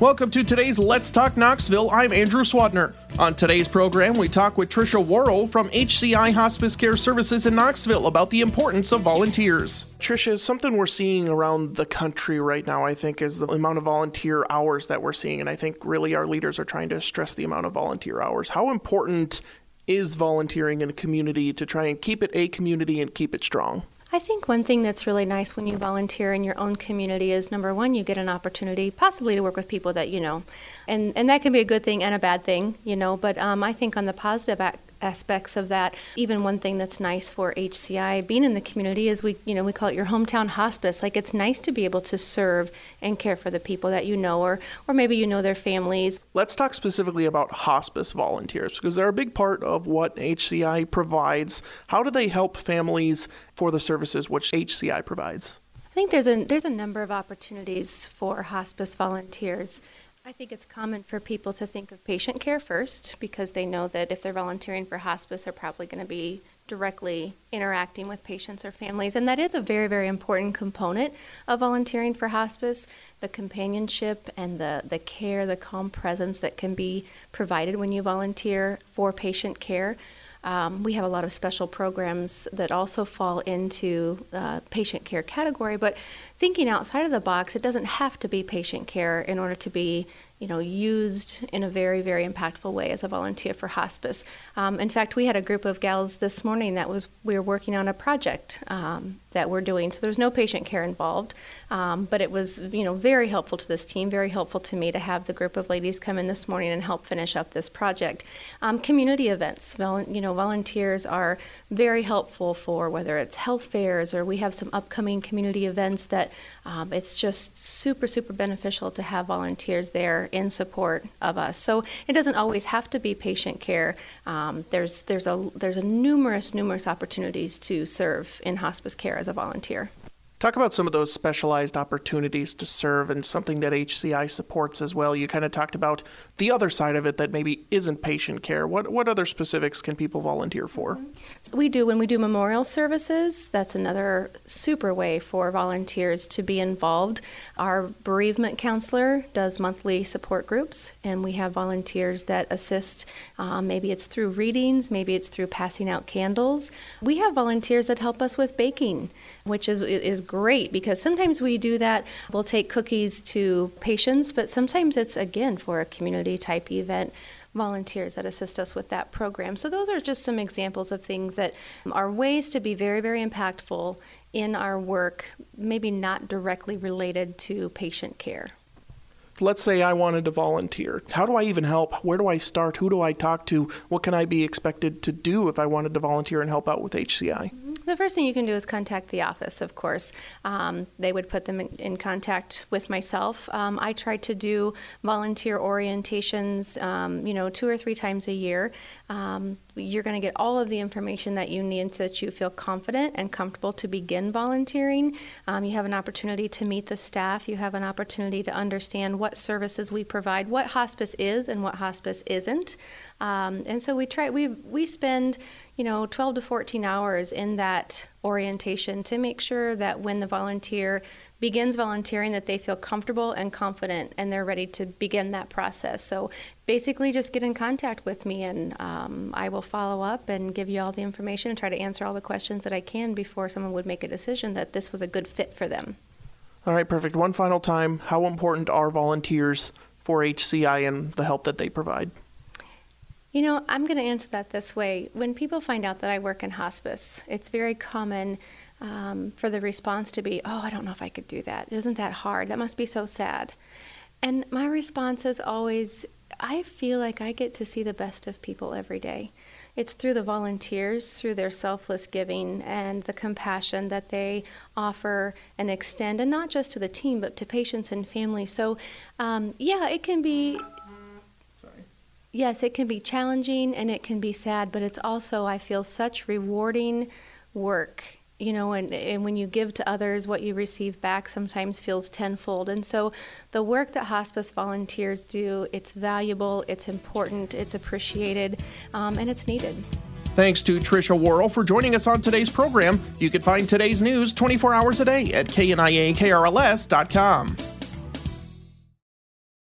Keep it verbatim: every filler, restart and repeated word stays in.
Welcome to today's Let's Talk Knoxville. I'm Andrew Swadner. On today's program, we talk with Tricia Worrell from H C I Hospice Care Services in Knoxville about the importance of volunteers. Tricia, something we're seeing around the country right now, I think, is the amount of volunteer hours that we're seeing. And I think really our leaders are trying to stress the amount of volunteer hours. How important is volunteering in a community to try and keep it a community and keep it strong? I think one thing that's really nice when you volunteer in your own community is, number one, you get an opportunity possibly to work with people that you know. And and that can be a good thing and a bad thing, you know. But um, I think on the positive ac- aspects of that, even one thing that's nice for H C I being in the community is we, you know, we call it your hometown hospice. Like, it's nice to be able to serve and care for the people that you know, or or maybe you know their families. Let's talk specifically about hospice volunteers, because they're a big part of what H C I provides. How do they help families for the services which H C I provides? I think there's a there's a number of opportunities for hospice volunteers. I think it's common for people to think of patient care first, because they know that if they're volunteering for hospice, they're probably going to be directly interacting with patients or families. And that is a very, very important component of volunteering for hospice, the companionship and the, the care, the calm presence that can be provided when you volunteer for patient care. Um, we have a lot of special programs that also fall into uh, patient care category, but thinking outside of the box, it doesn't have to be patient care in order to be, you know, used in a very, very impactful way as a volunteer for hospice. Um, in fact, we had a group of gals this morning that was, we were working on a project um, that we're doing. So there's no patient care involved, um, but it was, you know, very helpful to this team, very helpful to me to have the group of ladies come in this morning and help finish up this project. Um, community events, vol- you know, volunteers are very helpful for whether it's health fairs or we have some upcoming community events that um, it's just super, super beneficial to have volunteers there in support of us. So it doesn't always have to be patient care. Um, there's there's a there's a numerous numerous opportunities to serve in hospice care as a volunteer. Talk about some of those specialized opportunities to serve and something that H C I supports as well. You kind of talked about the other side of it that maybe isn't patient care. What what other specifics can people volunteer for? We do, when we do memorial services, that's another super way for volunteers to be involved. Our bereavement counselor does monthly support groups, and we have volunteers that assist. Um, maybe it's through readings, maybe it's through passing out candles. We have volunteers that help us with baking, which is is great, because sometimes we do that. We'll take cookies to patients, but sometimes it's, again, for a community type event, volunteers that assist us with that program. So those are just some examples of things that are ways to be very, very impactful in our work, maybe not directly related to patient care. Let's say I wanted to volunteer. How do I even help? Where do I start? Who do I talk to? What can I be expected to do if I wanted to volunteer and help out with H C I? The first thing you can do is contact the office, of course. Um, they would put them in, in contact with myself. Um, I try to do volunteer orientations, um, you know, two or three times a year. Um, you're going to get all of the information that you need so that you feel confident and comfortable to begin volunteering. Um, you have an opportunity to meet the staff. You have an opportunity to understand what services we provide, what hospice is and what hospice isn't. Um, and so we try. We we spend, you know, twelve to fourteen hours in that orientation to make sure that when the volunteer begins volunteering, that they feel comfortable and confident and they're ready to begin that process. So basically just get in contact with me, and um, I will follow up and give you all the information and try to answer all the questions that I can before someone would make a decision that this was a good fit for them. All right, perfect. One final time, how important are volunteers for H C I and the help that they provide? You know, I'm going to answer that this way. When people find out that I work in hospice, it's very common um, for the response to be, oh, I don't know if I could do that. Isn't that hard? That must be so sad. And my response is always, I feel like I get to see the best of people every day. It's through the volunteers, through their selfless giving and the compassion that they offer and extend, and not just to the team, but to patients and families. So, um, yeah, it can be... Yes, it can be challenging and it can be sad, but it's also, I feel, such rewarding work. You know, and, and when you give to others, what you receive back sometimes feels tenfold. And so the work that hospice volunteers do, it's valuable, it's important, it's appreciated, um, and it's needed. Thanks to Tricia Worrell for joining us on today's program. You can find today's news twenty-four hours a day at K N I A K R L S dot com.